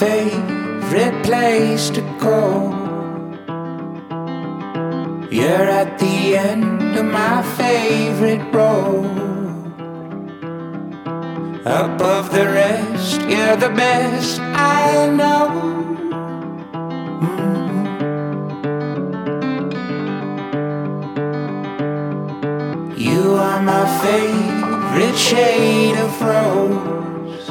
favorite place to go. You're at the end of my favorite road. Above the rest, you're the best I know. You are my favorite shade of rose,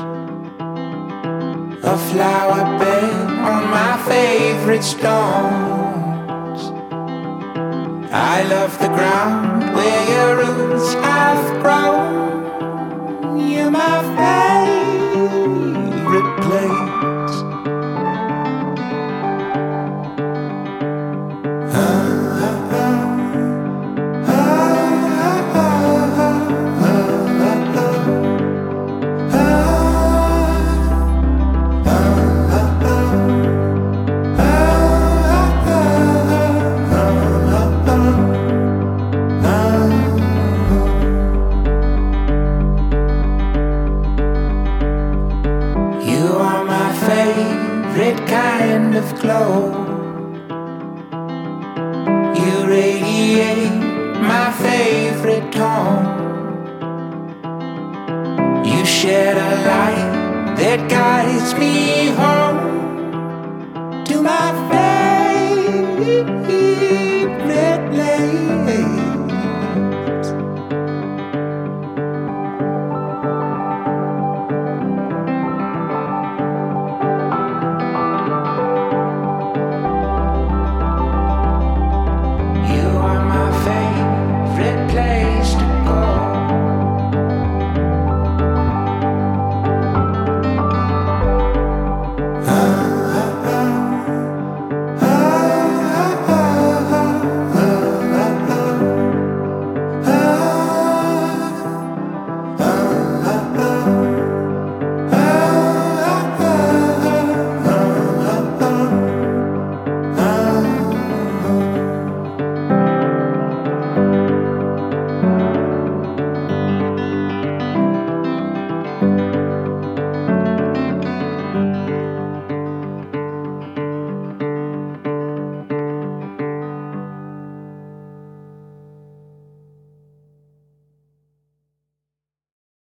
a flower bed on my favorite stones. I love the ground where your roots have grown. You're my favorite place. Favorite kind of glow. You radiate my favorite tone. You shed a light that guides me home to my favorite